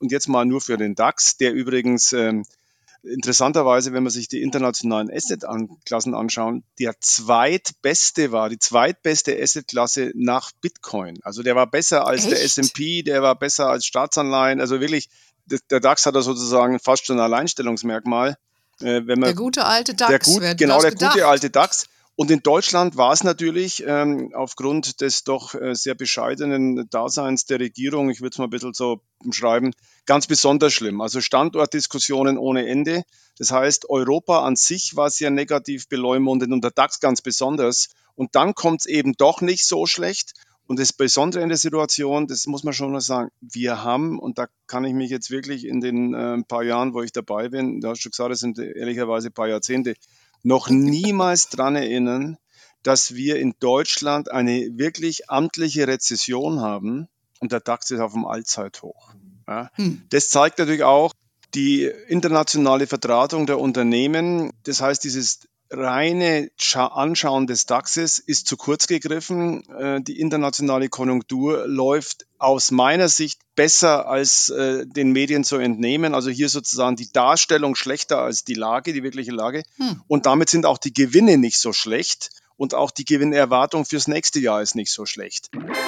und jetzt mal nur für den DAX, der übrigens interessanterweise, wenn man sich die internationalen Asset-Klassen anschaut, die zweitbeste Asset-Klasse nach Bitcoin. Also der war besser als der Echt? S&P, der war besser als Staatsanleihen. Also wirklich, der DAX hat da sozusagen fast schon ein Alleinstellungsmerkmal. Wenn man Der gute alte DAX, wer hätte der das gute alte gedacht? DAX. Und in Deutschland war es natürlich aufgrund des doch sehr bescheidenen Daseins der Regierung, ich würde es mal ein bisschen so umschreiben, ganz besonders schlimm. Also Standortdiskussionen ohne Ende. Das heißt, Europa an sich war sehr negativ beleumundet und der DAX ganz besonders. Und dann kommt es eben doch nicht so schlecht. Und das Besondere in der Situation, das muss man schon mal sagen, wir haben, und da kann ich mich jetzt wirklich in den paar Jahren, wo ich dabei bin, du hast schon gesagt, das sind ehrlicherweise ein paar Jahrzehnte, noch niemals dran erinnern, dass wir in Deutschland eine wirklich amtliche Rezession haben und der DAX ist auf dem Allzeithoch. Ja. Hm. Das zeigt natürlich auch die internationale Verdrahtung der Unternehmen. Das heißt, dieses reine Anschauen des DAXes ist zu kurz gegriffen. Die internationale Konjunktur läuft aus meiner Sicht besser als den Medien zu entnehmen. Also hier sozusagen die Darstellung schlechter als die Lage, die wirkliche Lage. Und damit sind auch die Gewinne nicht so schlecht und auch die Gewinnerwartung fürs nächste Jahr ist nicht so schlecht.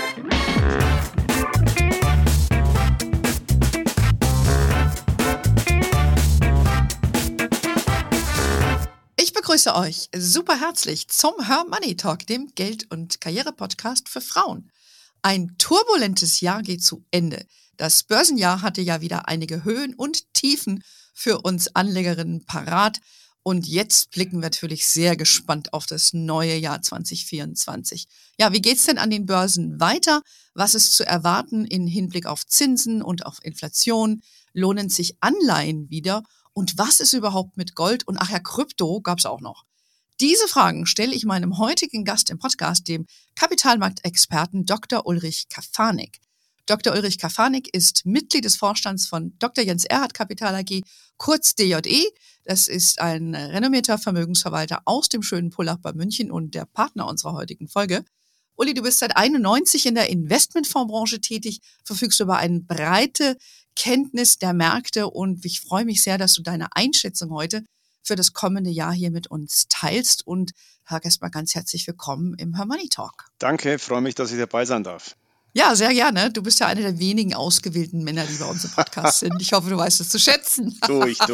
Ich begrüße euch super herzlich zum Her Money Talk, dem Geld- und Karriere-Podcast für Frauen. Ein turbulentes Jahr geht zu Ende. Das Börsenjahr hatte ja wieder einige Höhen und Tiefen für uns Anlegerinnen parat. Und jetzt blicken wir natürlich sehr gespannt auf das neue Jahr 2024. Ja, wie geht's denn an den Börsen weiter? Was ist zu erwarten in Hinblick auf Zinsen und auf Inflation? Lohnen sich Anleihen wieder? Und was ist überhaupt mit Gold? Und ach ja, Krypto gab's auch noch. Diese Fragen stelle ich meinem heutigen Gast im Podcast, dem Kapitalmarktexperten Dr. Ulrich Kafanik. Dr. Ulrich Kafanik ist Mitglied des Vorstands von Dr. Jens Erhard Kapital AG, kurz DJE. Das ist ein renommierter Vermögensverwalter aus dem schönen Pullach bei München und der Partner unserer heutigen Folge. Uli, du bist seit 91 in der Investmentfondsbranche tätig, verfügst über eine breite Kenntnis der Märkte und ich freue mich sehr, dass du deine Einschätzung heute für das kommende Jahr hier mit uns teilst und sag erstmal ganz herzlich willkommen im Her Money Talk. Danke, freue mich, dass ich dabei sein darf. Ja, sehr gerne. Du bist ja einer der wenigen ausgewählten Männer, die bei uns im Podcast sind. Ich hoffe, du weißt es zu schätzen. Tu ich.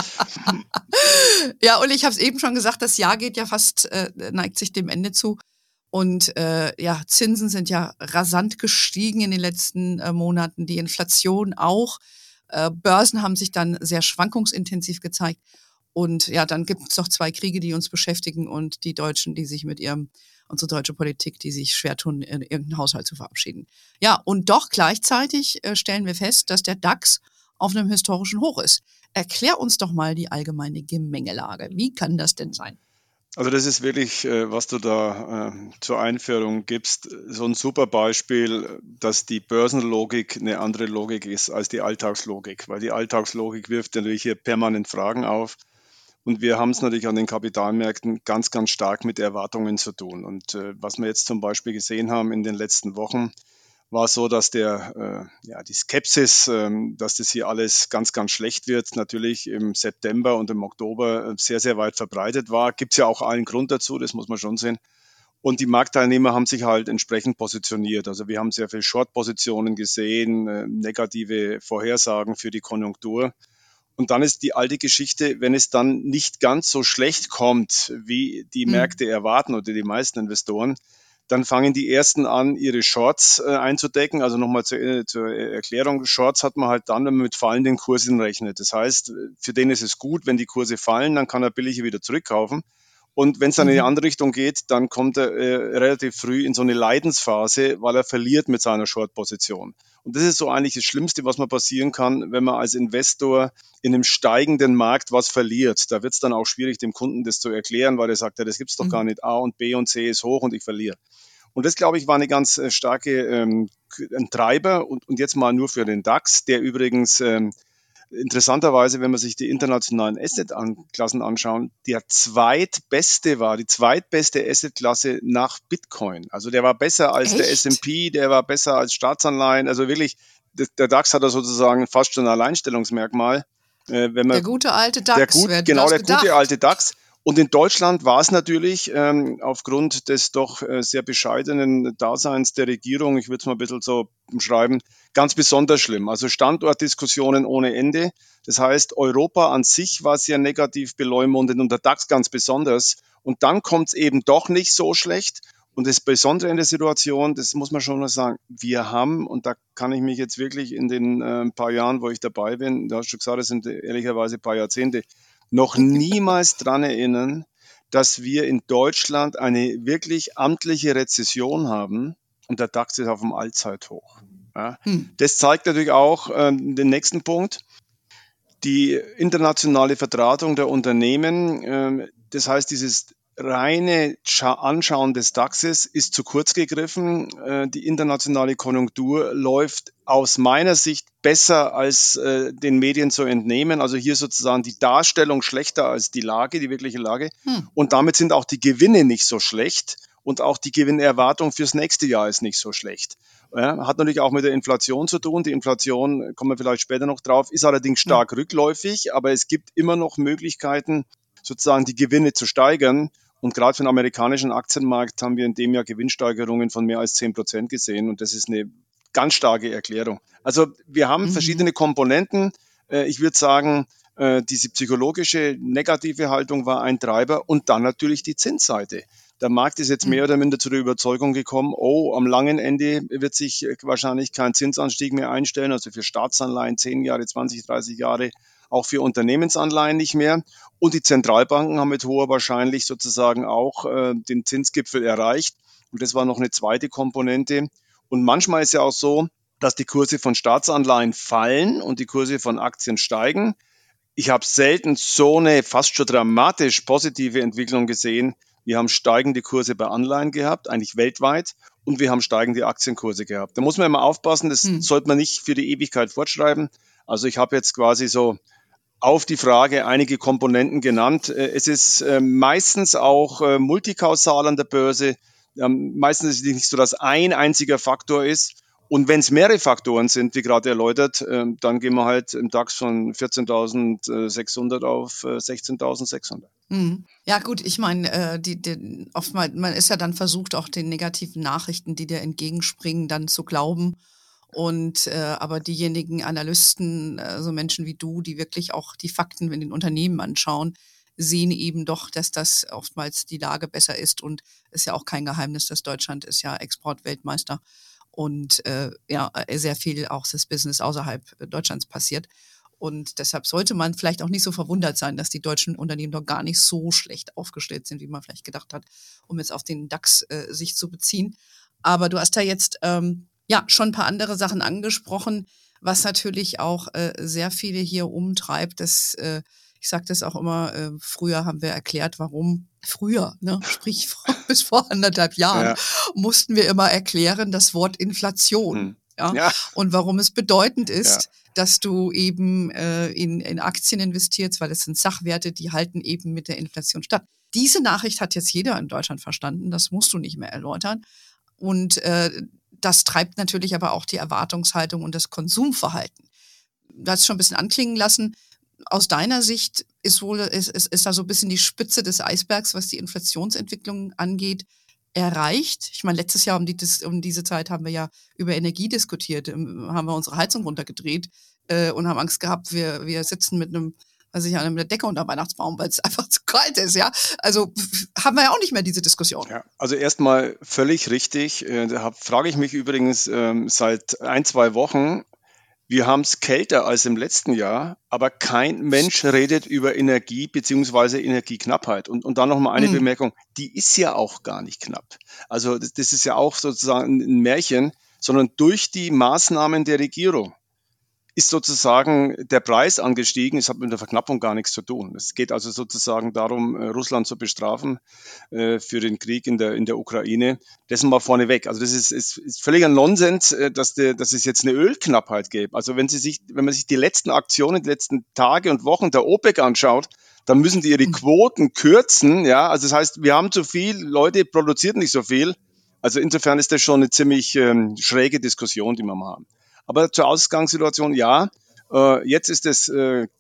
Ja, und ich habe es eben schon gesagt, das Jahr geht ja fast, neigt sich dem Ende zu. Und ja, Zinsen sind ja rasant gestiegen in den letzten Monaten, die Inflation auch. Börsen haben sich dann sehr schwankungsintensiv gezeigt. Und ja, dann gibt es noch 2 Kriege, die uns beschäftigen und die Deutschen, die sich mit unsere deutsche Politik, die sich schwer tun, in irgendeinen Haushalt zu verabschieden. Ja, und doch gleichzeitig stellen wir fest, dass der DAX auf einem historischen Hoch ist. Erklär uns doch mal die allgemeine Gemengelage. Wie kann das denn sein? Also das ist wirklich, was du da zur Einführung gibst, so ein super Beispiel, dass die Börsenlogik eine andere Logik ist als die Alltagslogik, weil die Alltagslogik wirft natürlich hier permanent Fragen auf. Und wir haben es natürlich an den Kapitalmärkten ganz, ganz stark mit Erwartungen zu tun. Und was wir jetzt zum Beispiel gesehen haben in den letzten Wochen, war so, dass die Skepsis, dass das hier alles ganz, ganz schlecht wird, natürlich im September und im Oktober sehr, sehr weit verbreitet war. Gibt es ja auch allen Grund dazu, das muss man schon sehen. Und die Marktteilnehmer haben sich halt entsprechend positioniert. Also wir haben sehr viele Short-Positionen gesehen, negative Vorhersagen für die Konjunktur. Und dann ist die alte Geschichte, wenn es dann nicht ganz so schlecht kommt, wie die Märkte erwarten oder die meisten Investoren, dann fangen die ersten an, ihre Shorts einzudecken. Also nochmal zur Erklärung, Shorts hat man halt dann, wenn man mit fallenden Kursen rechnet. Das heißt, für den ist es gut, wenn die Kurse fallen, dann kann er billiger wieder zurückkaufen. Und wenn es dann in die andere Richtung geht, dann kommt er relativ früh in so eine Leidensphase, weil er verliert mit seiner Short-Position. Und das ist so eigentlich das Schlimmste, was man passieren kann, wenn man als Investor in einem steigenden Markt was verliert. Da wird es dann auch schwierig, dem Kunden das zu erklären, weil er sagt, ja, das gibt's doch gar nicht. A und B und C ist hoch und ich verliere. Und das, glaube ich, war eine ganz starke ein Treiber und jetzt mal nur für den DAX, der übrigens interessanterweise, wenn man sich die internationalen Asset-Klassen anschaut, die zweitbeste Asset-Klasse nach Bitcoin. Also der war besser als der Echt? S&P, der war besser als Staatsanleihen. Also wirklich, der DAX hat da sozusagen fast schon ein Alleinstellungsmerkmal. Wenn man Der gute alte DAX, wer hätte genau, das der gedacht? gute alte DAX. Und in Deutschland war es natürlich aufgrund des doch sehr bescheidenen Daseins der Regierung, ich würde es mal ein bisschen so umschreiben, ganz besonders schlimm. Also Standortdiskussionen ohne Ende. Das heißt, Europa an sich war sehr negativ beleumundet und der DAX ganz besonders. Und dann kommt es eben doch nicht so schlecht. Und das Besondere in der Situation, das muss man schon mal sagen, wir haben, und da kann ich mich jetzt wirklich in den paar Jahren, wo ich dabei bin, du hast schon gesagt, das sind ehrlicherweise ein paar Jahrzehnte, noch niemals dran erinnern, dass wir in Deutschland eine wirklich amtliche Rezession haben und der DAX ist auf dem Allzeithoch. Ja. Das zeigt natürlich auch den nächsten Punkt, die internationale Verdrahtung der Unternehmen. Das heißt, dieses reine Anschauen des DAXes ist zu kurz gegriffen. Die internationale Konjunktur läuft aus meiner Sicht besser als den Medien zu entnehmen. Also hier sozusagen die Darstellung schlechter als die Lage, die wirkliche Lage. Und damit sind auch die Gewinne nicht so schlecht und auch die Gewinnerwartung fürs nächste Jahr ist nicht so schlecht. Ja, hat natürlich auch mit der Inflation zu tun. Die Inflation, kommen wir vielleicht später noch drauf, ist allerdings stark rückläufig, aber es gibt immer noch Möglichkeiten, sozusagen die Gewinne zu steigern. Und gerade für den amerikanischen Aktienmarkt haben wir in dem Jahr Gewinnsteigerungen von mehr als 10% gesehen. Und das ist eine ganz starke Erklärung. Also wir haben verschiedene Komponenten. Ich würde sagen, diese psychologische negative Haltung war ein Treiber und dann natürlich die Zinsseite. Der Markt ist jetzt mehr oder minder zu der Überzeugung gekommen, oh, am langen Ende wird sich wahrscheinlich kein Zinsanstieg mehr einstellen, also für Staatsanleihen 10 Jahre, 20, 30 Jahre, auch für Unternehmensanleihen nicht mehr. Und die Zentralbanken haben mit hoher Wahrscheinlichkeit sozusagen auch den Zinsgipfel erreicht. Und das war noch eine zweite Komponente. Und manchmal ist ja auch so, dass die Kurse von Staatsanleihen fallen und die Kurse von Aktien steigen. Ich habe selten so eine fast schon dramatisch positive Entwicklung gesehen. Wir haben steigende Kurse bei Anleihen gehabt, eigentlich weltweit, und wir haben steigende Aktienkurse gehabt. Da muss man immer aufpassen, das sollte man nicht für die Ewigkeit fortschreiben. Also ich habe jetzt quasi so auf die Frage einige Komponenten genannt. Es ist meistens auch multikausal an der Börse. Meistens ist es nicht so, dass ein einziger Faktor ist. Und wenn es mehrere Faktoren sind, wie gerade erläutert, dann gehen wir halt im DAX von 14.600 auf 16.600. Ja gut, ich meine, oftmals, man ist ja dann versucht, auch den negativen Nachrichten, die dir entgegenspringen, dann zu glauben. Und aber diejenigen Analysten, so Menschen wie du, die wirklich auch die Fakten in den Unternehmen anschauen, sehen eben doch, dass das oftmals die Lage besser ist. Und ist ja auch kein Geheimnis, dass Deutschland ist ja Exportweltmeister und sehr viel auch das Business außerhalb Deutschlands passiert. Und deshalb sollte man vielleicht auch nicht so verwundert sein, dass die deutschen Unternehmen doch gar nicht so schlecht aufgestellt sind, wie man vielleicht gedacht hat, um jetzt auf den DAX sich zu beziehen. Aber du hast da jetzt schon ein paar andere Sachen angesprochen, was natürlich auch sehr viele hier umtreibt. Ich sage das auch immer, früher haben wir erklärt, warum. Früher, ne? Sprich bis vor 1,5 Jahren, mussten wir immer erklären das Wort Inflation. Ja? Und warum es bedeutend ist, dass du eben in Aktien investierst, weil es sind Sachwerte, die halten eben mit der Inflation statt. Diese Nachricht hat jetzt jeder in Deutschland verstanden, das musst du nicht mehr erläutern. Und das treibt natürlich aber auch die Erwartungshaltung und das Konsumverhalten. Du hast es schon ein bisschen anklingen lassen. Aus deiner Sicht ist da so ein bisschen die Spitze des Eisbergs, was die Inflationsentwicklung angeht, erreicht. Ich meine, letztes Jahr um diese Zeit haben wir ja über Energie diskutiert, haben wir unsere Heizung runtergedreht und haben Angst gehabt, wir sitzen mit einer Decke unter Weihnachtsbaum, weil es einfach zu kalt ist, ja. Also haben wir ja auch nicht mehr diese Diskussion. Ja, also erstmal völlig richtig. Da frage ich mich übrigens seit 1-2 Wochen. Wir haben es kälter als im letzten Jahr, aber kein Mensch redet über Energie bzw. Energieknappheit. Und dann noch mal eine Bemerkung, die ist ja auch gar nicht knapp. Also das ist ja auch sozusagen ein Märchen, sondern durch die Maßnahmen der Regierung ist sozusagen der Preis angestiegen. Es hat mit der Verknappung gar nichts zu tun. Es geht also sozusagen darum, Russland zu bestrafen für den Krieg in der Ukraine. Das mal vorneweg. Also das ist völliger Nonsens, dass es jetzt eine Ölknappheit gäbe. Also wenn man sich die letzten Aktionen, die letzten Tage und Wochen der OPEC anschaut, dann müssen die ihre Quoten kürzen. Ja, also das heißt, wir haben zu viel, Leute produzieren nicht so viel. Also insofern ist das schon eine ziemlich schräge Diskussion, die wir mal haben. Aber zur Ausgangssituation, ja, jetzt ist es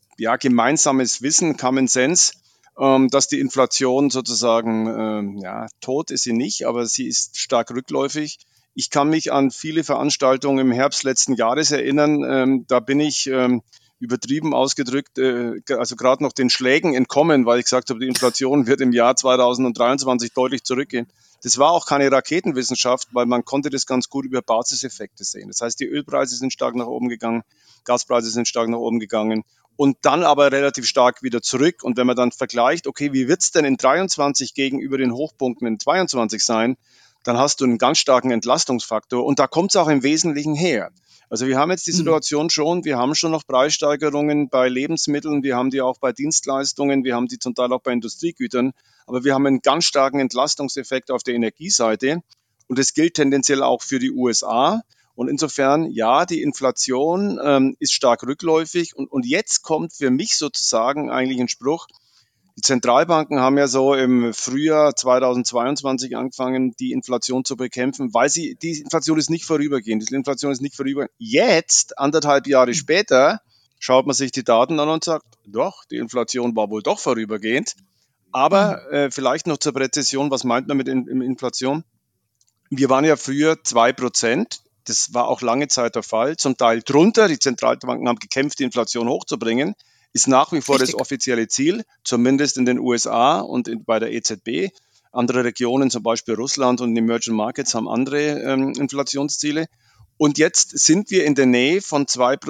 gemeinsames Wissen, Common Sense, dass die Inflation sozusagen, tot ist sie nicht, aber sie ist stark rückläufig. Ich kann mich an viele Veranstaltungen im Herbst letzten Jahres erinnern. Da bin ich übertrieben ausgedrückt, also gerade noch den Schlägen entkommen, weil ich gesagt habe, die Inflation wird im Jahr 2023 deutlich zurückgehen. Das war auch keine Raketenwissenschaft, weil man konnte das ganz gut über Basiseffekte sehen. Das heißt, die Ölpreise sind stark nach oben gegangen, Gaspreise sind stark nach oben gegangen und dann aber relativ stark wieder zurück. Und wenn man dann vergleicht, okay, wie wird's denn in 23 gegenüber den Hochpunkten in 22 sein, dann hast du einen ganz starken Entlastungsfaktor und da kommt es auch im Wesentlichen her. Also wir haben jetzt die Situation schon, wir haben schon noch Preissteigerungen bei Lebensmitteln, wir haben die auch bei Dienstleistungen, wir haben die zum Teil auch bei Industriegütern, aber wir haben einen ganz starken Entlastungseffekt auf der Energieseite und das gilt tendenziell auch für die USA. Und insofern, ja, die Inflation ist stark rückläufig und jetzt kommt für mich sozusagen eigentlich ein Spruch. Die Zentralbanken haben ja so im Frühjahr 2022 angefangen, die Inflation zu bekämpfen, weil die Inflation ist nicht vorübergehend. Die Inflation ist nicht vorübergehend. Jetzt, 1,5 Jahre später, schaut man sich die Daten an und sagt, doch, die Inflation war wohl doch vorübergehend. Aber vielleicht noch zur Präzision, was meint man mit Inflation? Wir waren ja früher 2%. Das war auch lange Zeit der Fall. Zum Teil drunter. Die Zentralbanken haben gekämpft, die Inflation hochzubringen. Ist nach wie vor das offizielle Ziel, zumindest in den USA und bei der EZB. Andere Regionen, zum Beispiel Russland und die Emerging Markets, haben andere Inflationsziele. Und jetzt sind wir in der Nähe von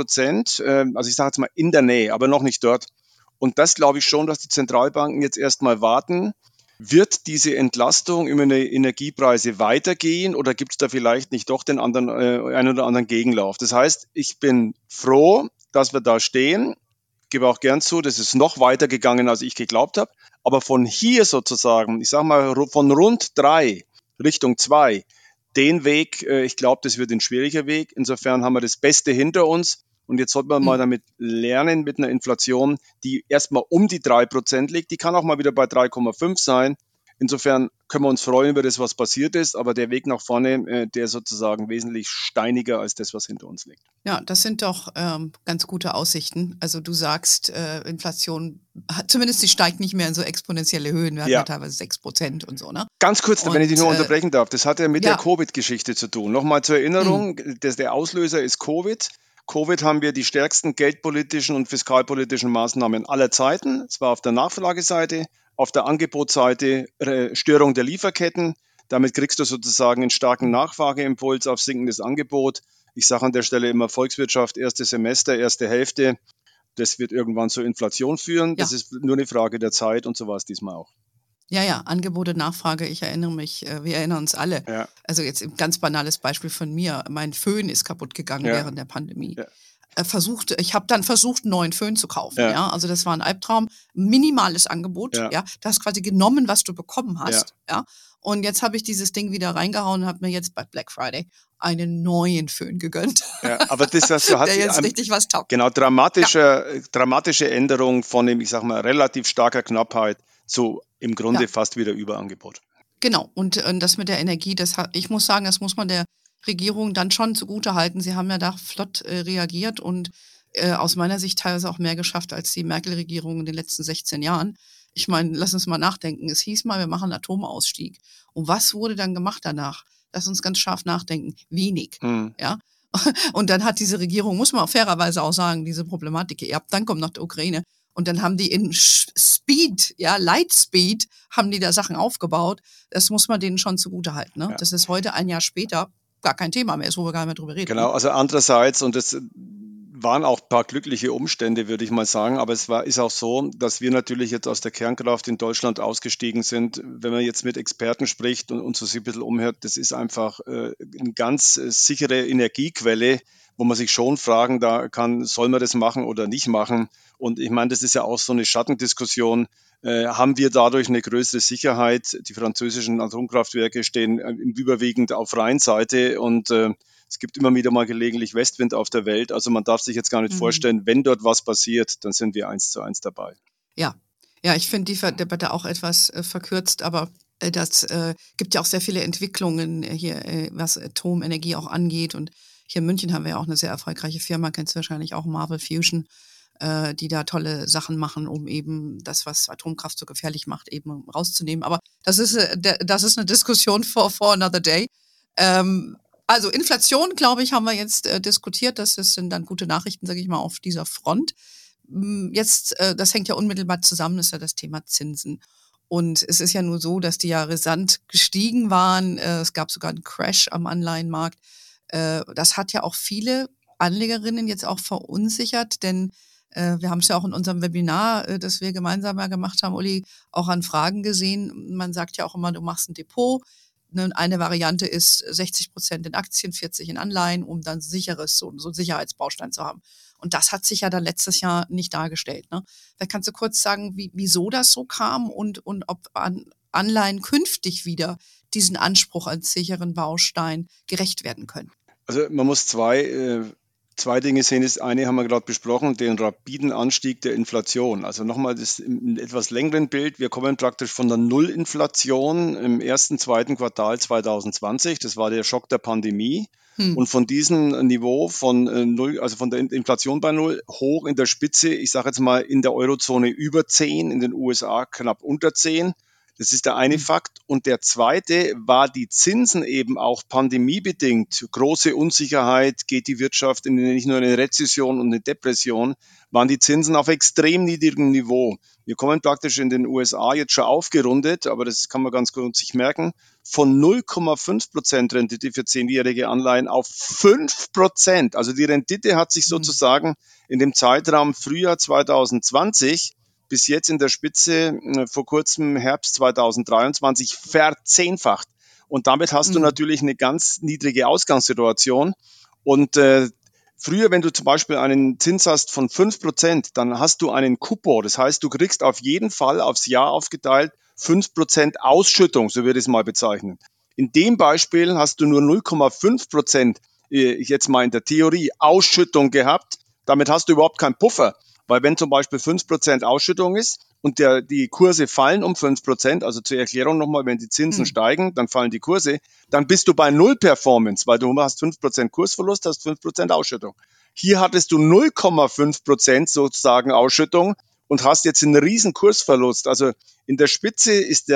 2%, also ich sage jetzt mal in der Nähe, aber noch nicht dort. Und das glaube ich schon, dass die Zentralbanken jetzt erstmal warten. Wird diese Entlastung über die Energiepreise weitergehen oder gibt es da vielleicht nicht doch den einen oder anderen Gegenlauf? Das heißt, ich bin froh, dass wir da stehen. Gebe auch gern zu, das ist noch weiter gegangen, als ich geglaubt habe. Aber von hier sozusagen, ich sage mal von rund 3 Richtung 2, den Weg, ich glaube, das wird ein schwieriger Weg. Insofern haben wir das Beste hinter uns. Und jetzt sollten wir mal damit lernen, mit einer Inflation, die erstmal um die 3% liegt. Die kann auch mal wieder bei 3,5 sein. Insofern können wir uns freuen über das, was passiert ist, aber der Weg nach vorne, der ist sozusagen wesentlich steiniger als das, was hinter uns liegt. Ja, das sind doch ganz gute Aussichten. Also du sagst, Inflation, zumindest sie steigt nicht mehr in so exponentielle Höhen. Wir hatten ja teilweise 6% und so, ne? Ganz kurz, wenn ich dich nur unterbrechen darf, das hat ja mit der Covid-Geschichte zu tun. Nochmal zur Erinnerung, der Auslöser ist Covid. Covid haben wir die stärksten geldpolitischen und fiskalpolitischen Maßnahmen aller Zeiten. Es war auf der Nachfrageseite, auf der Angebotsseite Störung der Lieferketten. Damit kriegst du sozusagen einen starken Nachfrageimpuls auf sinkendes Angebot. Ich sage an der Stelle immer Volkswirtschaft, erstes Semester, erste Hälfte. Das wird irgendwann zur Inflation führen. Das ist nur eine Frage der Zeit und so war es diesmal auch. Ja, Angebote, Nachfrage, ich erinnere mich, wir erinnern uns alle. Ja. Also jetzt ein ganz banales Beispiel von mir. Mein Föhn ist kaputt gegangen während der Pandemie. Ja. Ich habe dann versucht, einen neuen Föhn zu kaufen. Ja. Also das war ein Albtraum, minimales Angebot. Ja. Du hast quasi genommen, was du bekommen hast. Ja. Und jetzt habe ich dieses Ding wieder reingehauen und habe mir jetzt bei Black Friday einen neuen Föhn gegönnt. Ja, aber das hat der jetzt richtig was taugt. Genau, dramatische Änderung von dem, ich sag mal, relativ starker Knappheit zu im Grunde fast wieder Überangebot. Genau, und das mit der Energie, ich muss sagen, das muss man der Regierung dann schon zugutehalten. Sie haben ja da flott reagiert und aus meiner Sicht teilweise auch mehr geschafft als die Merkel-Regierung in den letzten 16 Jahren. Ich meine, lass uns mal nachdenken. Es hieß mal, wir machen Atomausstieg. Und was wurde dann gemacht danach? Lass uns ganz scharf nachdenken. Wenig, ja. Und dann hat diese Regierung, muss man auch fairerweise auch sagen, diese Problematik geerbt. Dann kommt noch die Ukraine. Und dann haben die in Speed, Lightspeed, haben die da Sachen aufgebaut. Das muss man denen schon zugutehalten. Ne? Ja. Das ist heute, ein Jahr später, gar kein Thema mehr ist, wo wir gar nicht mehr drüber reden. Genau, also andererseits, und das waren auch ein paar glückliche Umstände, würde ich mal sagen, aber ist auch so, dass wir natürlich jetzt aus der Kernkraft in Deutschland ausgestiegen sind. Wenn man jetzt mit Experten spricht und so sich ein bisschen umhört, das ist einfach eine ganz sichere Energiequelle, wo man sich schon fragen soll man das machen oder nicht machen? Und ich meine, das ist ja auch so eine Schattendiskussion. Haben wir dadurch eine größere Sicherheit? Die französischen Atomkraftwerke stehen überwiegend auf Rheinseite und es gibt immer wieder mal gelegentlich Westwind auf der Welt. Also man darf sich jetzt gar nicht vorstellen, wenn dort was passiert, dann sind wir 1:1 dabei. Ja, ich finde die Debatte auch etwas verkürzt, aber das gibt ja auch sehr viele Entwicklungen hier, was Atomenergie auch angeht. Und Hier in München haben wir ja auch eine sehr erfolgreiche Firma, kennst du wahrscheinlich auch, Marvel Fusion, die da tolle Sachen machen, um eben das, was Atomkraft so gefährlich macht, eben rauszunehmen. Aber das ist eine Diskussion for another day. Also Inflation, glaube ich, haben wir jetzt diskutiert. Sind dann gute Nachrichten, sage ich mal, auf dieser Front. Jetzt, das hängt ja unmittelbar zusammen, ist ja das Thema Zinsen. Und es ist ja nur so, dass die ja rasant gestiegen waren. Es gab sogar einen Crash am Anleihenmarkt. Das hat ja auch viele Anlegerinnen jetzt auch verunsichert, denn wir haben es ja auch in unserem Webinar, das wir gemeinsam ja gemacht haben, Uli, auch an Fragen gesehen. Man sagt ja auch immer, du machst ein Depot. Eine Variante ist 60% in Aktien, 40 in Anleihen, um dann so einen Sicherheitsbaustein zu haben. Und das hat sich ja dann letztes Jahr nicht dargestellt. Ne? Vielleicht kannst du kurz sagen, wieso das so kam und ob Anleihen künftig wieder diesen Anspruch als sicheren Baustein gerecht werden können. Also man muss zwei Dinge sehen. Das eine haben wir gerade besprochen, den rapiden Anstieg der Inflation. Also nochmal das im etwas längeren Bild. Wir kommen praktisch von der Nullinflation im ersten, zweiten Quartal 2020. Das war der Schock der Pandemie. Und von diesem Niveau von null, also von der Inflation bei null, hoch in der Spitze, ich sage jetzt mal in der Eurozone über 10, in den USA knapp unter 10. Das ist der eine Fakt. Und der zweite war die Zinsen eben auch pandemiebedingt. Große Unsicherheit, geht die Wirtschaft nicht nur in eine Rezession und eine Depression, waren die Zinsen auf extrem niedrigem Niveau. Wir kommen praktisch in den USA jetzt schon aufgerundet, aber das kann man ganz gut sich merken, von 0,5% Rendite für 10-jährige Anleihen auf 5%. Also die Rendite hat sich sozusagen in dem Zeitraum Frühjahr 2020 bis jetzt in der Spitze vor kurzem Herbst 2023 verzehnfacht. Und damit hast du natürlich eine ganz niedrige Ausgangssituation. Und früher, wenn du zum Beispiel einen Zins hast von 5%, dann hast du einen Coupon. Das heißt, du kriegst auf jeden Fall aufs Jahr aufgeteilt 5% Ausschüttung, so würde ich es mal bezeichnen. In dem Beispiel hast du nur 0,5%, jetzt mal in der Theorie, Ausschüttung gehabt. Damit hast du überhaupt keinen Puffer. Weil wenn zum Beispiel 5% Ausschüttung ist und die Kurse fallen um 5%, also zur Erklärung nochmal, wenn die Zinsen steigen, dann fallen die Kurse, dann bist du bei Null Performance, weil du hast 5% Kursverlust, hast 5% Ausschüttung. Hier hattest du 0,5% sozusagen Ausschüttung und hast jetzt einen riesen Kursverlust. Also in der Spitze ist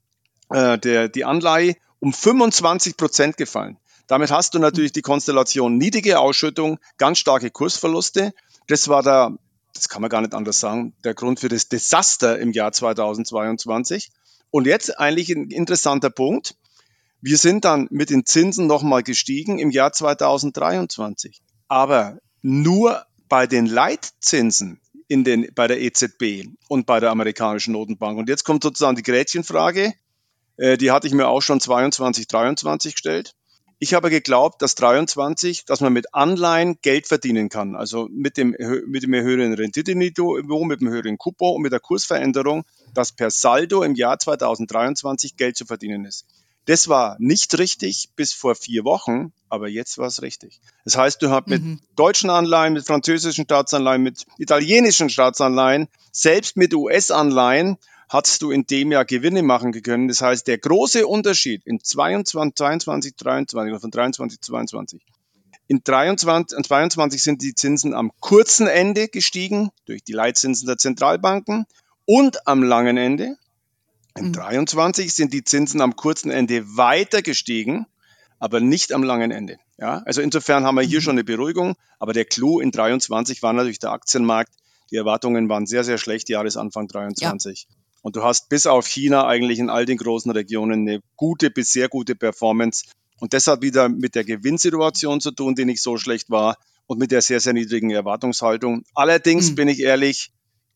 die Anleihe um 25% gefallen. Damit hast du natürlich die Konstellation niedrige Ausschüttung, ganz starke Kursverluste. Das kann man gar nicht anders sagen, der Grund für das Desaster im Jahr 2022. Und jetzt eigentlich ein interessanter Punkt. Wir sind dann mit den Zinsen nochmal gestiegen im Jahr 2023. Aber nur bei den Leitzinsen bei der EZB und bei der amerikanischen Notenbank. Und jetzt kommt sozusagen die Gretchenfrage. Die hatte ich mir auch schon 22, 23 gestellt. Ich habe geglaubt, dass man mit Anleihen Geld verdienen kann. Also mit dem höheren Renditeniveau, mit dem höheren Coupon und mit der Kursveränderung, dass per Saldo im Jahr 2023 Geld zu verdienen ist. Das war nicht richtig bis vor 4 Wochen, aber jetzt war es richtig. Das heißt, du hast mit deutschen Anleihen, mit französischen Staatsanleihen, mit italienischen Staatsanleihen, selbst mit US-Anleihen, hast du in dem Jahr Gewinne machen können. Das heißt, der große Unterschied in 22, 23 oder von 23 zu 22. In 22 sind die Zinsen am kurzen Ende gestiegen durch die Leitzinsen der Zentralbanken und am langen Ende. In 23 sind die Zinsen am kurzen Ende weiter gestiegen, aber nicht am langen Ende. Ja, also insofern haben wir hier schon eine Beruhigung, aber der Clou in 23 war natürlich der Aktienmarkt. Die Erwartungen waren sehr, sehr schlecht, Jahresanfang 23. Ja. Und du hast bis auf China eigentlich in all den großen Regionen eine gute bis sehr gute Performance. Und das hat wieder mit der Gewinnsituation zu tun, die nicht so schlecht war und mit der sehr, sehr niedrigen Erwartungshaltung. Allerdings bin ich ehrlich,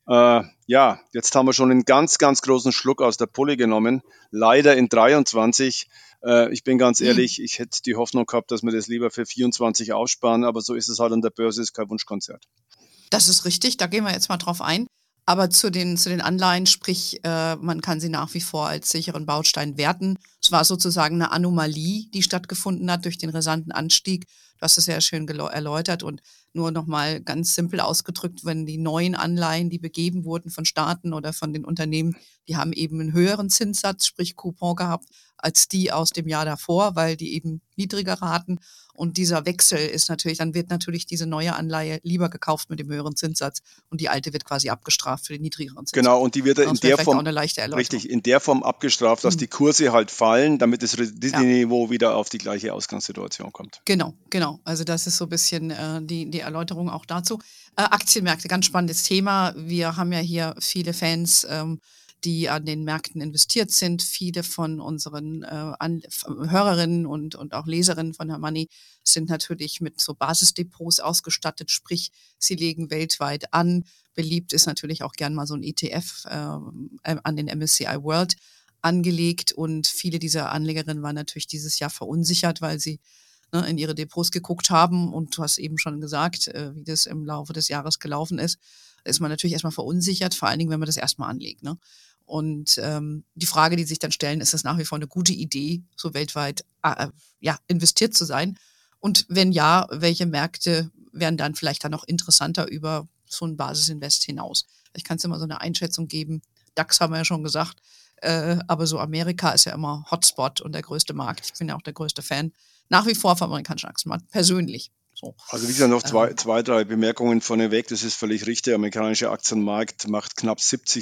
jetzt haben wir schon einen ganz, ganz großen Schluck aus der Pulle genommen. Leider in 23. Ich bin ganz ehrlich, ich hätte die Hoffnung gehabt, dass wir das lieber für 24 aufsparen, aber so ist es halt an der Börse, ist kein Wunschkonzert. Das ist richtig, da gehen wir jetzt mal drauf ein. Aber zu den Anleihen, sprich, man kann sie nach wie vor als sicheren Baustein werten. Es war sozusagen eine Anomalie, die stattgefunden hat durch den rasanten Anstieg. Du hast es sehr schön erläutert und nur nochmal ganz simpel ausgedrückt, wenn die neuen Anleihen, die begeben wurden von Staaten oder von den Unternehmen, die haben eben einen höheren Zinssatz, sprich Coupon gehabt, als die aus dem Jahr davor, weil die eben niedrige Raten. Und dieser Wechsel ist natürlich, dann wird natürlich diese neue Anleihe lieber gekauft mit dem höheren Zinssatz und die alte wird quasi abgestraft für den niedrigeren Zinssatz. Genau, und die wird in Das wäre der vielleicht auch Form, eine leichte Erläuterung. richtig, in der Form abgestraft, dass die Kurse halt fallen, damit das Ja. Renditeniveau wieder auf die gleiche Ausgangssituation kommt. Genau. Also das ist so ein bisschen die Erläuterung auch dazu. Aktienmärkte, ganz spannendes Thema. Wir haben ja hier viele Fans, die an den Märkten investiert sind. Viele von unseren Hörerinnen und auch Leserinnen von Her Money sind natürlich mit so Basisdepots ausgestattet, sprich, sie legen weltweit an. Beliebt ist natürlich auch gern mal so ein ETF an den MSCI World angelegt und viele dieser Anlegerinnen waren natürlich dieses Jahr verunsichert, weil sie in ihre Depots geguckt haben und du hast eben schon gesagt, wie das im Laufe des Jahres gelaufen ist, ist man natürlich erstmal verunsichert, vor allen Dingen, wenn man das erstmal anlegt. Ne? Und die Frage, die sich dann stellen, ist es nach wie vor eine gute Idee, so weltweit investiert zu sein? Und wenn ja, welche Märkte wären dann vielleicht dann noch interessanter über so ein Basisinvest hinaus? Ich kann es immer so eine Einschätzung geben. DAX haben wir ja schon gesagt, aber so Amerika ist ja immer Hotspot und der größte Markt. Ich bin ja auch der größte Fan nach wie vor vom amerikanischen Aktienmarkt, persönlich. So. Also wie gesagt, noch zwei, drei Bemerkungen vorneweg. Das ist völlig richtig. Der amerikanische Aktienmarkt macht knapp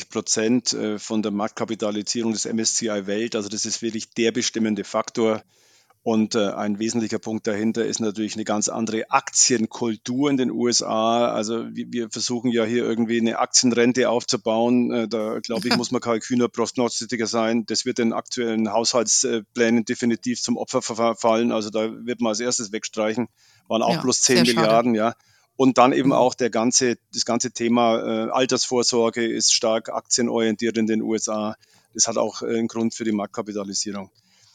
70% von der Marktkapitalisierung des MSCI Welt. Also das ist wirklich der bestimmende Faktor. Und ein wesentlicher Punkt dahinter ist natürlich eine ganz andere Aktienkultur in den USA. Also wir versuchen ja hier irgendwie eine Aktienrente aufzubauen. Da glaube ich, muss man kein kühner Prognostiker sein. Das wird den aktuellen Haushaltsplänen definitiv zum Opfer verfallen. Also da wird man als erstes wegstreichen. Waren auch plus 10 Milliarden, ja. Und dann eben auch das ganze Thema Altersvorsorge ist stark aktienorientiert in den USA. Das hat auch einen Grund für die Marktkapitalisierung.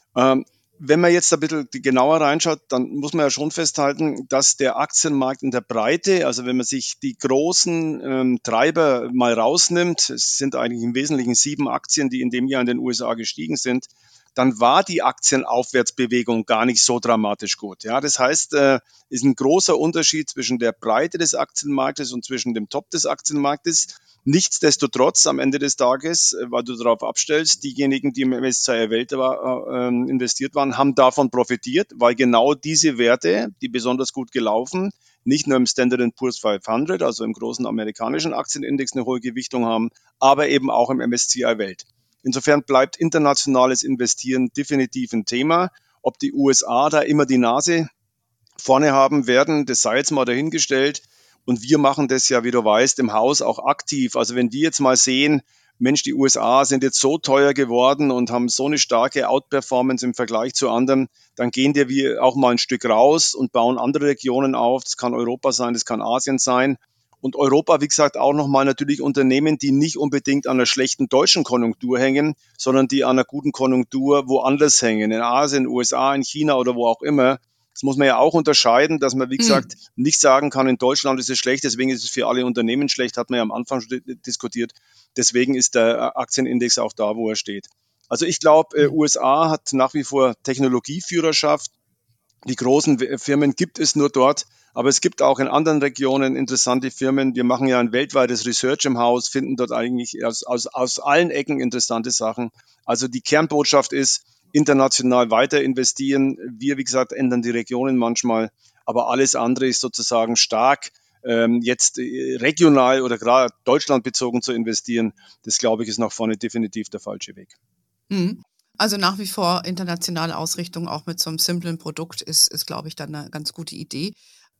Wenn man jetzt ein bisschen genauer reinschaut, dann muss man ja schon festhalten, dass der Aktienmarkt in der Breite, also wenn man sich die großen Treiber mal rausnimmt, es sind eigentlich im Wesentlichen 7 Aktien, die in dem Jahr in den USA gestiegen sind, dann war die Aktienaufwärtsbewegung gar nicht so dramatisch gut. Ja, das heißt, ist ein großer Unterschied zwischen der Breite des Aktienmarktes und zwischen dem Top des Aktienmarktes. Nichtsdestotrotz am Ende des Tages, weil du darauf abstellst, diejenigen, die im MSCI Welt investiert waren, haben davon profitiert, weil genau diese Werte, die besonders gut gelaufen, nicht nur im Standard & Poor's 500, also im großen amerikanischen Aktienindex, eine hohe Gewichtung haben, aber eben auch im MSCI Welt. Insofern bleibt internationales Investieren definitiv ein Thema. Ob die USA da immer die Nase vorne haben werden, das sei jetzt mal dahingestellt. Und wir machen das ja, wie du weißt, im Haus auch aktiv. Also wenn die jetzt mal sehen, Mensch, die USA sind jetzt so teuer geworden und haben so eine starke Outperformance im Vergleich zu anderen, dann gehen wir auch mal ein Stück raus und bauen andere Regionen auf. Das kann Europa sein, das kann Asien sein. Und Europa, wie gesagt, auch nochmal natürlich Unternehmen, die nicht unbedingt an einer schlechten deutschen Konjunktur hängen, sondern die an einer guten Konjunktur woanders hängen. In Asien, USA, in China oder wo auch immer. Das muss man ja auch unterscheiden, dass man, wie gesagt, nicht sagen kann, in Deutschland ist es schlecht, deswegen ist es für alle Unternehmen schlecht, hat man ja am Anfang schon diskutiert. Deswegen ist der Aktienindex auch da, wo er steht. Also ich glaube, USA hat nach wie vor Technologieführerschaft. Die großen Firmen gibt es nur dort, aber es gibt auch in anderen Regionen interessante Firmen. Wir machen ja ein weltweites Research im Haus, finden dort eigentlich aus allen Ecken interessante Sachen. Also die Kernbotschaft ist, international weiter investieren. Wir, wie gesagt, ändern die Regionen manchmal, aber alles andere ist sozusagen stark. Jetzt regional oder gerade Deutschland bezogen zu investieren, das glaube ich, ist nach vorne definitiv der falsche Weg. Also nach wie vor internationale Ausrichtung auch mit so einem simplen Produkt ist, glaube ich, dann eine ganz gute Idee.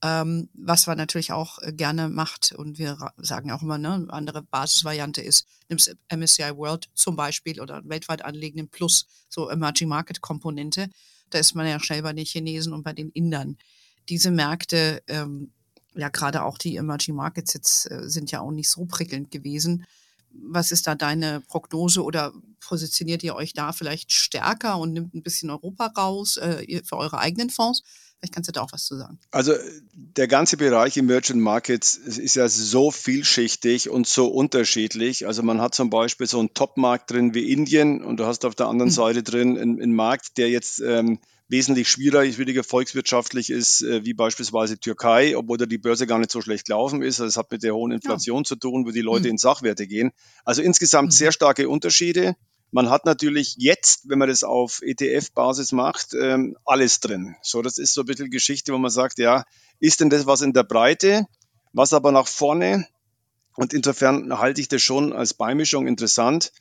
Was man natürlich auch gerne macht und wir sagen auch immer, ne, eine andere Basisvariante ist, nimmst MSCI World zum Beispiel oder weltweit anlegenden Plus, so Emerging Market Komponente. Da ist man ja schnell bei den Chinesen und bei den Indern. Diese Märkte, ja gerade auch die Emerging Markets jetzt sind ja auch nicht so prickelnd gewesen. Was ist da deine Prognose oder positioniert ihr euch da vielleicht stärker und nimmt ein bisschen Europa raus für eure eigenen Fonds? Vielleicht kannst du da auch was zu sagen. Also der ganze Bereich Emerging Markets ist ja so vielschichtig und so unterschiedlich. Also man hat zum Beispiel so einen Top-Markt drin wie Indien und du hast auf der anderen Seite drin einen Markt, der jetzt wesentlich schwieriger volkswirtschaftlich ist, wie beispielsweise Türkei, obwohl da die Börse gar nicht so schlecht gelaufen ist. Das hat mit der hohen Inflation zu tun, wo die Leute in Sachwerte gehen. Also insgesamt sehr starke Unterschiede. Man hat natürlich jetzt, wenn man das auf ETF-Basis macht, alles drin. So, das ist so ein bisschen Geschichte, wo man sagt, ja, ist denn das was in der Breite, was aber nach vorne, und insofern halte ich das schon als Beimischung interessant,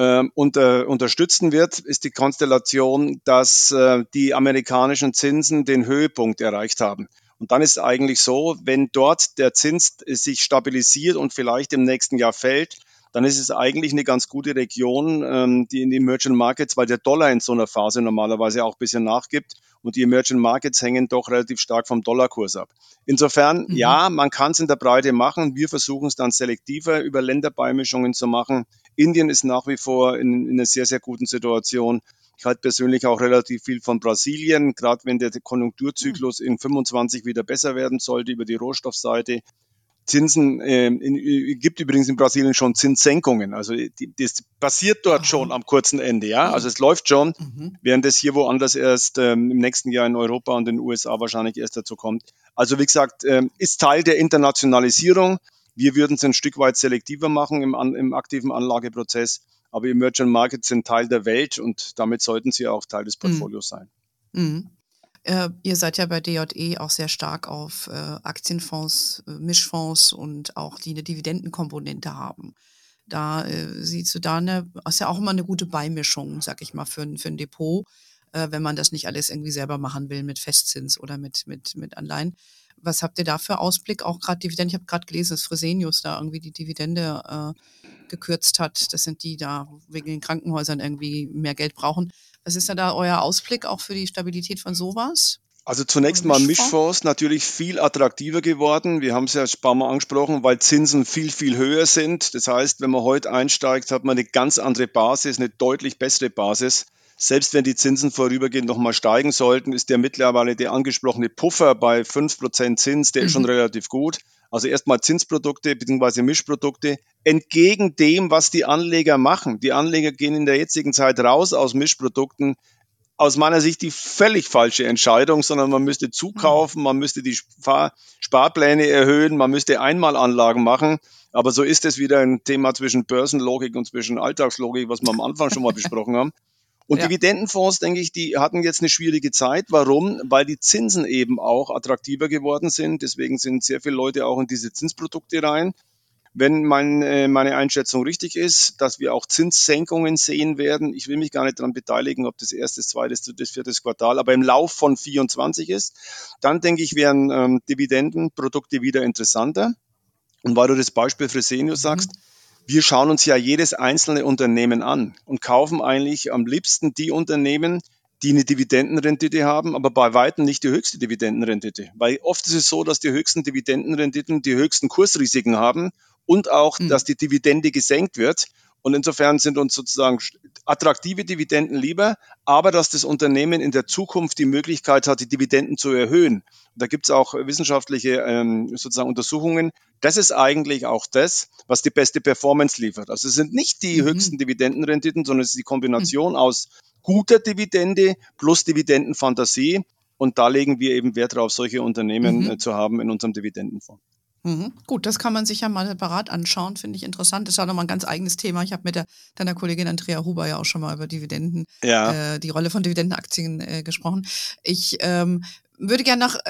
unterstützen wird, ist die Konstellation, dass die amerikanischen Zinsen den Höhepunkt erreicht haben. Und dann ist es eigentlich so, wenn dort der Zins sich stabilisiert und vielleicht im nächsten Jahr fällt, dann ist es eigentlich eine ganz gute Region, die in den Emerging Markets, weil der Dollar in so einer Phase normalerweise auch ein bisschen nachgibt und die Emerging Markets hängen doch relativ stark vom Dollarkurs ab. Insofern, Mhm. ja, man kann es in der Breite machen. Wir versuchen es dann selektiver über Länderbeimischungen zu machen. Indien ist nach wie vor in einer sehr, sehr guten Situation. Ich halte persönlich auch relativ viel von Brasilien, gerade wenn der Hm. Konjunkturzyklus in 25 wieder besser werden sollte über die Rohstoffseite. Zinsen, gibt übrigens in Brasilien schon Zinssenkungen. Also das passiert dort schon Aha. am kurzen Ende, ja. Also Hm. es läuft schon, Mhm. während es hier woanders erst im nächsten Jahr in Europa und in den USA wahrscheinlich erst dazu kommt. Also wie gesagt, ist Teil der Internationalisierung. Wir würden es ein Stück weit selektiver machen im aktiven Anlageprozess, aber Emerging Markets sind Teil der Welt und damit sollten sie auch Teil des Mhm. Portfolios sein. Mhm. Ihr seid ja bei DJE auch sehr stark auf Aktienfonds, Mischfonds und auch die eine Dividendenkomponente haben. Da siehst du da ist ja auch immer eine gute Beimischung, sag ich mal, für ein Depot, wenn man das nicht alles irgendwie selber machen will mit Festzins oder mit Anleihen. Was habt ihr da für Ausblick? Auch gerade Dividenden. Ich habe gerade gelesen, dass Fresenius da irgendwie die Dividende gekürzt hat. Das sind die da wegen den Krankenhäusern irgendwie mehr Geld brauchen. Was ist da euer Ausblick auch für die Stabilität von sowas? Also So ein zunächst mal Mischfonds? Mischfonds natürlich viel attraktiver geworden. Wir haben es ja ein paar Mal angesprochen, weil Zinsen viel, viel höher sind. Das heißt, wenn man heute einsteigt, hat man eine ganz andere Basis, eine deutlich bessere Basis. Selbst wenn die Zinsen vorübergehend nochmal steigen sollten, ist der mittlerweile der angesprochene Puffer bei 5% Zins, der ist schon Mhm. relativ gut. Also erstmal Zinsprodukte bzw. Mischprodukte entgegen dem, was die Anleger machen. Die Anleger gehen in der jetzigen Zeit raus aus Mischprodukten, aus meiner Sicht die völlig falsche Entscheidung, sondern man müsste Mhm. zukaufen, man müsste die Sparpläne erhöhen, man müsste Einmalanlagen machen. Aber so ist es wieder ein Thema zwischen Börsenlogik und zwischen Alltagslogik, was wir am Anfang schon mal besprochen haben. Und Ja. Dividendenfonds, denke ich, die hatten jetzt eine schwierige Zeit. Warum? Weil die Zinsen eben auch attraktiver geworden sind. Deswegen sind sehr viele Leute auch in diese Zinsprodukte rein. Wenn meine Einschätzung richtig ist, dass wir auch Zinssenkungen sehen werden. Ich will mich gar nicht daran beteiligen, ob das erste, zweites, drittes, viertes Quartal, aber im Lauf von 24 ist, dann denke ich, werden Dividendenprodukte wieder interessanter. Und weil du das Beispiel Fresenius Mhm. sagst, wir schauen uns ja jedes einzelne Unternehmen an und kaufen eigentlich am liebsten die Unternehmen, die eine Dividendenrendite haben, aber bei weitem nicht die höchste Dividendenrendite. Weil oft ist es so, dass die höchsten Dividendenrenditen die höchsten Kursrisiken haben und auch, dass Mhm. die Dividende gesenkt wird. Und insofern sind uns sozusagen attraktive Dividenden lieber, aber dass das Unternehmen in der Zukunft die Möglichkeit hat, die Dividenden zu erhöhen. Und da gibt es auch wissenschaftliche sozusagen Untersuchungen. Das ist eigentlich auch das, was die beste Performance liefert. Also es sind nicht die höchsten Mhm. Dividendenrenditen, sondern es ist die Mhm. Kombination aus guter Dividende plus Dividendenfantasie. Und da legen wir eben Wert darauf, solche Unternehmen Mhm. zu haben in unserem Dividendenfonds. Mhm. Gut, das kann man sich ja mal separat anschauen, finde ich interessant. Das ist ja nochmal ein ganz eigenes Thema. Ich habe mit deiner Kollegin Andrea Huber ja auch schon mal über Dividenden, Ja. die Rolle von Dividendenaktien gesprochen. Ich würde gerne noch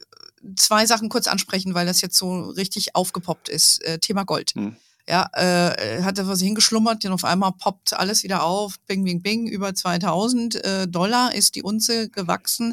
zwei Sachen kurz ansprechen, weil das jetzt so richtig aufgepoppt ist. Thema Gold. Hm. Ja, hat er vor sich hingeschlummert und auf einmal poppt alles wieder auf. Bing, bing, bing, über 2000 Dollar ist die Unze gewachsen.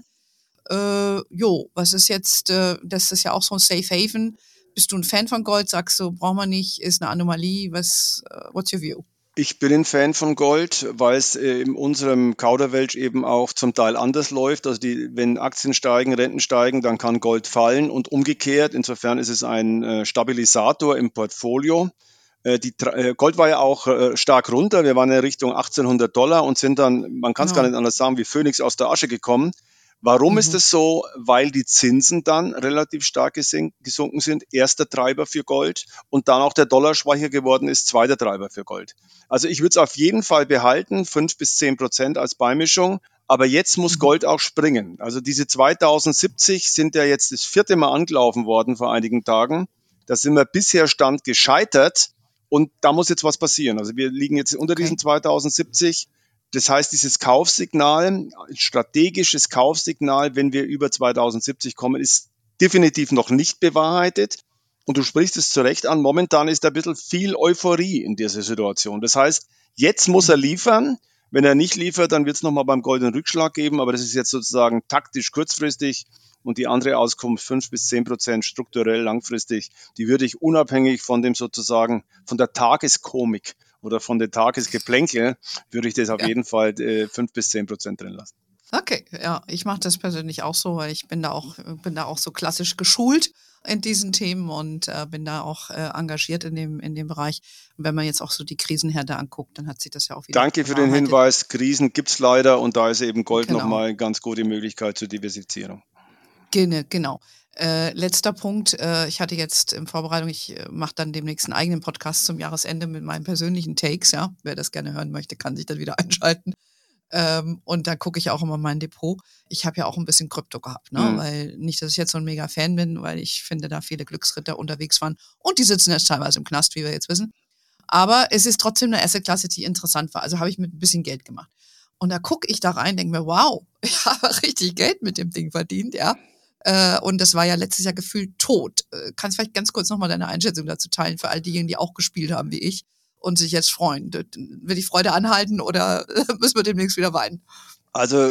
Was ist jetzt, das ist ja auch so ein Safe Haven. Bist du ein Fan von Gold? Sagst du, braucht man nicht, ist eine Anomalie? What's your view? Ich bin ein Fan von Gold, weil es in unserem Kauderwelsch eben auch zum Teil anders läuft. Also wenn Aktien steigen, Renten steigen, dann kann Gold fallen und umgekehrt. Insofern ist es ein Stabilisator im Portfolio. Gold war ja auch stark runter. Wir waren in Richtung 1800 Dollar und sind dann, man kann es gar Genau. nicht anders sagen, wie Phönix aus der Asche gekommen. Warum ist Mhm. es so? Weil die Zinsen dann relativ stark gesunken sind. Erster Treiber für Gold und dann auch der Dollar schwächer geworden ist, zweiter Treiber für Gold. Also ich würde es auf jeden Fall behalten, 5 bis 10% als Beimischung. Aber jetzt muss Mhm. Gold auch springen. Also diese 2070 sind ja jetzt das vierte Mal angelaufen worden vor einigen Tagen. Da sind wir bisher Stand gescheitert. Und da muss jetzt was passieren. Also wir liegen jetzt unter diesen 2070. Das heißt, dieses Kaufsignal, strategisches Kaufsignal, wenn wir über 2070 kommen, ist definitiv noch nicht bewahrheitet. Und du sprichst es zu Recht an, momentan ist da ein bisschen viel Euphorie in dieser Situation. Das heißt, jetzt muss er liefern. Wenn er nicht liefert, dann wird es nochmal beim goldenen Rückschlag geben. Aber das ist jetzt sozusagen taktisch kurzfristig. Und die andere Auskunft, 5-10% strukturell langfristig, die würde ich unabhängig von dem sozusagen, von der Tageskomik oder von der Tagesgeplänkel, würde ich das auf jeden Fall 5-10% drin lassen. Okay, ja, ich mache das persönlich auch so, weil ich bin da auch so klassisch geschult in diesen Themen und bin da auch engagiert in dem Bereich. Und wenn man jetzt auch so die Krisenherde anguckt, dann hat sich das ja auch wieder Danke für den Hinweis. Krisen gibt's leider und da ist eben Gold nochmal eine ganz gute Möglichkeit zur Diversifizierung. Genau. Letzter Punkt. Ich hatte jetzt in Vorbereitung, ich mache dann demnächst einen eigenen Podcast zum Jahresende mit meinen persönlichen Takes. Ja, wer das gerne hören möchte, kann sich dann wieder einschalten. Und da gucke ich auch immer mein Depot. Ich habe ja auch ein bisschen Krypto gehabt, ne? Weil nicht, dass ich jetzt so ein mega Fan bin, weil ich finde, da viele Glücksritter unterwegs waren und die sitzen jetzt teilweise im Knast, wie wir jetzt wissen. Aber es ist trotzdem eine Assetklasse, die interessant war. Also habe ich mit ein bisschen Geld gemacht. Und da gucke ich da rein, denke mir, wow, ich habe richtig Geld mit dem Ding verdient, ja. Und das war ja letztes Jahr gefühlt tot. Kannst vielleicht ganz kurz nochmal deine Einschätzung dazu teilen für all diejenigen, die auch gespielt haben wie ich und sich jetzt freuen? Wird die Freude anhalten oder müssen wir demnächst wieder weinen? Also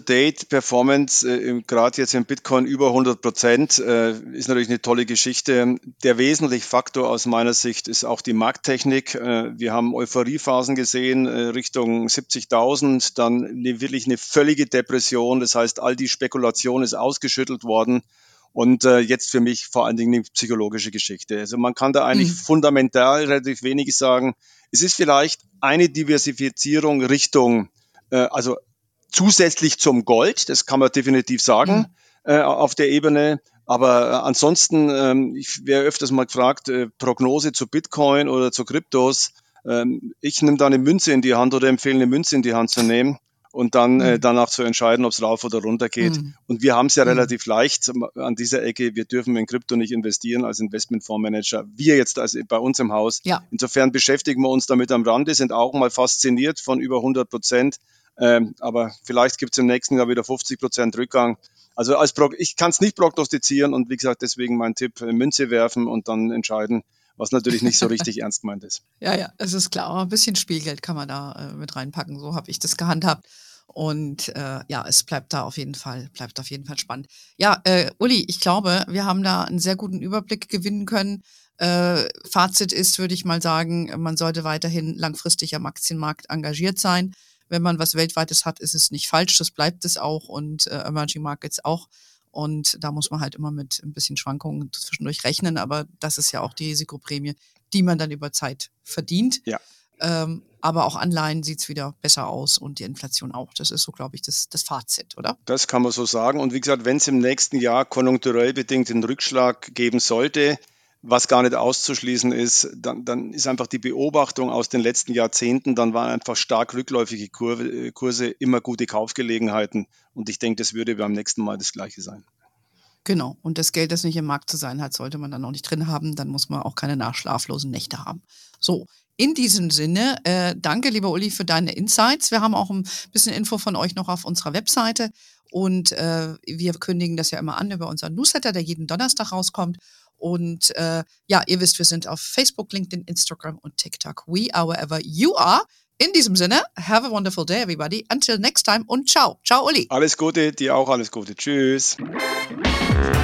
Year-to-Date-Performance, gerade jetzt im Bitcoin über 100%, ist natürlich eine tolle Geschichte. Der wesentliche Faktor aus meiner Sicht ist auch die Markttechnik. Wir haben Euphoriephasen gesehen Richtung 70.000, dann wirklich eine völlige Depression. Das heißt, all die Spekulation ist ausgeschüttelt worden. Und jetzt für mich vor allen Dingen eine psychologische Geschichte. Also man kann da eigentlich fundamental relativ wenig sagen. Es ist vielleicht eine Diversifizierung Richtung, also zusätzlich zum Gold, das kann man definitiv sagen, auf der Ebene. Aber ansonsten, ich wäre öfters mal gefragt, Prognose zu Bitcoin oder zu Kryptos. Ich nehme da eine Münze in die Hand oder empfehle eine Münze in die Hand zu nehmen und dann danach zu entscheiden, ob es rauf oder runter geht. Und wir haben es ja relativ leicht an dieser Ecke. Wir dürfen in Krypto nicht investieren als Investmentfondsmanager. Wir jetzt also bei uns im Haus. Ja. Insofern beschäftigen wir uns damit am Rande, sind auch mal fasziniert von über 100%. Aber vielleicht gibt es im nächsten Jahr wieder 50% Rückgang. Also ich kann es nicht prognostizieren und wie gesagt, deswegen mein Tipp, Münze werfen und dann entscheiden, was natürlich nicht so richtig ernst gemeint ist. Ja, es ist klar. Aber ein bisschen Spielgeld kann man da mit reinpacken. So habe ich das gehandhabt. Und es bleibt auf jeden Fall spannend. Ja, Uli, ich glaube, wir haben da einen sehr guten Überblick gewinnen können. Fazit ist, würde ich mal sagen, man sollte weiterhin langfristig am Aktienmarkt engagiert sein. Wenn man was Weltweites hat, ist es nicht falsch, das bleibt es auch und Emerging Markets auch. Und da muss man halt immer mit ein bisschen Schwankungen zwischendurch rechnen, aber das ist ja auch die Risikoprämie, die man dann über Zeit verdient. Ja. Aber auch Anleihen sieht es wieder besser aus und die Inflation auch. Das ist so, glaube ich, das Fazit, oder? Das kann man so sagen. Und wie gesagt, wenn es im nächsten Jahr konjunkturell bedingt einen Rückschlag geben sollte, was gar nicht auszuschließen ist, dann ist einfach die Beobachtung aus den letzten Jahrzehnten, dann waren einfach stark rückläufige Kurse immer gute Kaufgelegenheiten. Und ich denke, das würde beim nächsten Mal das Gleiche sein. Genau. Und das Geld, das nicht im Markt zu sein hat, sollte man dann auch nicht drin haben. Dann muss man auch keine nachschlaflosen Nächte haben. So, in diesem Sinne, danke, lieber Uli, für deine Insights. Wir haben auch ein bisschen Info von euch noch auf unserer Webseite. Und wir kündigen das ja immer an über unseren Newsletter, der jeden Donnerstag rauskommt. Und ihr wisst, wir sind auf Facebook, LinkedIn, Instagram und TikTok. We are wherever you are. In diesem Sinne, have a wonderful day, everybody. Until next time und ciao. Ciao, Uli. Alles Gute, dir auch alles Gute. Tschüss.